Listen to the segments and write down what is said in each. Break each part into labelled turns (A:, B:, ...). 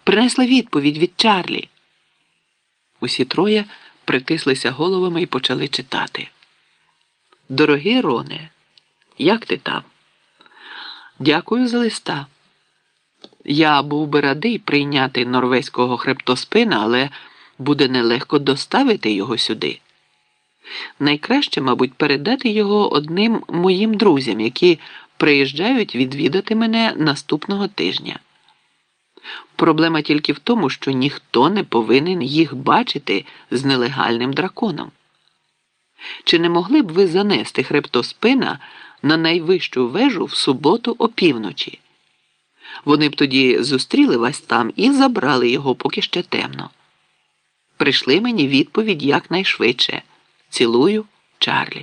A: Принесла відповідь від Чарлі. Усі троє притислися головами і почали читати. Дорогий Роне, як ти там? Дякую за листа. Я був би радий прийняти норвезького хребтоспина, але буде нелегко доставити його сюди. Найкраще, мабуть, передати його одним моїм друзям, які приїжджають відвідати мене наступного тижня. Проблема тільки в тому, що ніхто не повинен їх бачити з нелегальним драконом. Чи не могли б ви занести хребтоспина на найвищу вежу в суботу опівночі? Вони б тоді зустріли вас там і забрали його, поки ще темно. Прийшли мені відповідь якнайшвидше. Цілую, Чарлі.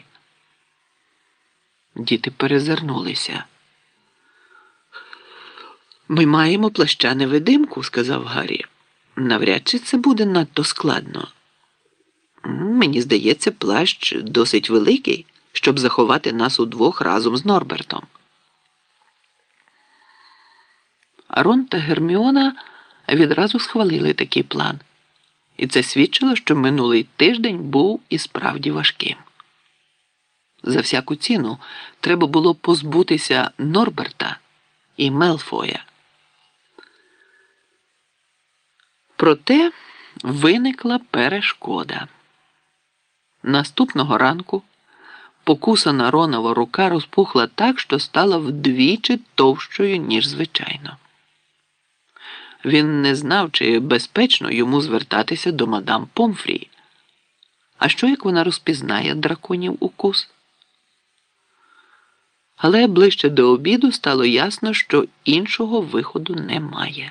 A: Діти перезирнулися. Ми маємо плаща-невидимку, сказав Гаррі. Навряд чи це буде надто складно. Мені здається, плащ досить великий, щоб заховати нас удвох разом з Норбертом. Рон та Герміона відразу схвалили такий план. І це свідчило, що минулий тиждень був і справді важким. За всяку ціну треба було позбутися Норберта і Мелфоя. Проте виникла перешкода. Наступного ранку покусана Ронова рука розпухла так, що стала вдвічі товщою, ніж звичайно. Він не знав, чи безпечно йому звертатися до мадам Помфрі. А що, як вона розпізнає драконів укус? Але ближче до обіду стало ясно, що іншого виходу немає.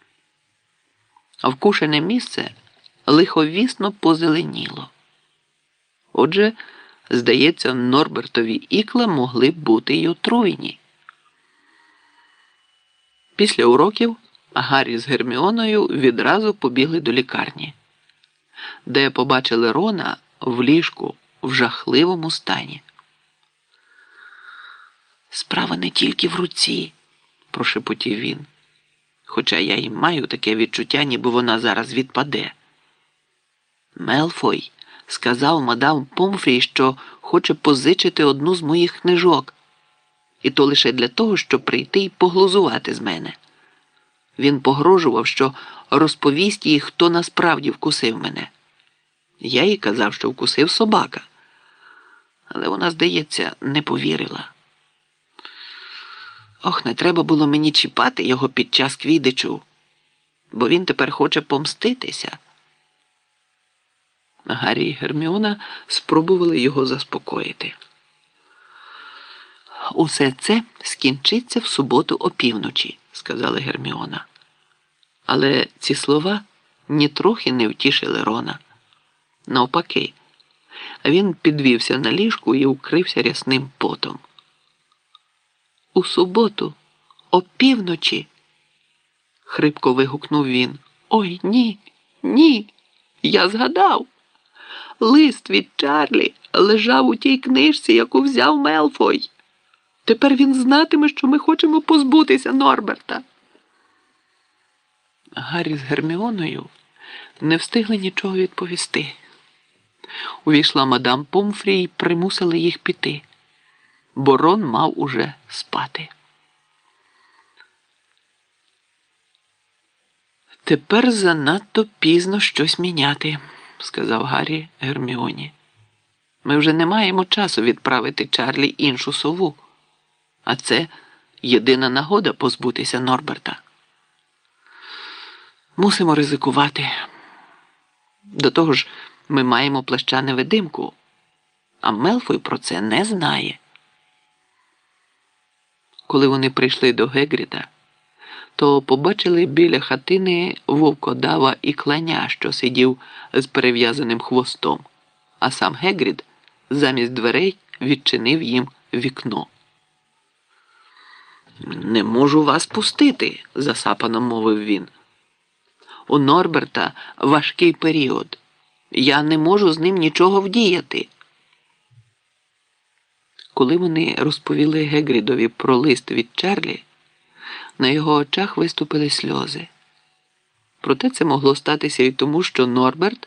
A: Вкушене місце лиховісно позеленіло. Отже, здається, Норбертові ікла могли б бути й отруєні. Після уроків Гаррі з Герміоною відразу побігли до лікарні, де побачили Рона в ліжку в жахливому стані. «Справа не тільки в руці», – прошепотів він, хоча я й маю таке відчуття, ніби вона зараз відпаде. Мелфой сказав мадам Помфрі, що хоче позичити одну з моїх книжок, і то лише для того, щоб прийти і поглузувати з мене. Він погрожував, що розповість їй, хто насправді вкусив мене. Я їй казав, що вкусив собака. Але вона, здається, не повірила. Ох, не треба було мені чіпати його під час квіддичу, бо він тепер хоче помститися. Гаррі і Герміона спробували його заспокоїти. «Усе це скінчиться в суботу опівночі», – сказала Герміона. Але ці слова нітрохи не втішили Рона. Навпаки, він підвівся на ліжку і укрився рясним потом. «У суботу опівночі», – хрипко вигукнув він. «Ой, ні, ні, я згадав. Лист від Чарлі лежав у тій книжці, яку взяв Мелфой. Тепер він знатиме, що ми хочемо позбутися Норберта». Гаррі з Герміоною не встигли нічого відповісти. Увійшла мадам Помфрі і примусила їх піти, бо Рон мав уже спати. «Тепер занадто пізно щось міняти», – сказав Гаррі Герміоні. «Ми вже не маємо часу відправити Чарлі іншу сову, а це єдина нагода позбутися Норберта. Мусимо ризикувати. До того ж, ми маємо плаща-невидимку, а Мелфой про це не знає». Коли вони прийшли до Гегріда, то побачили біля хатини вовкодава і кланя, що сидів з перев'язаним хвостом, а сам Гегрід замість дверей відчинив їм вікно. «Не можу вас пустити», – засапано мовив він. «У Норберта важкий період. Я не можу з ним нічого вдіяти». Коли вони розповіли Гегрідові про лист від Чарлі, на його очах виступили сльози. Проте це могло статися і тому, що Норберт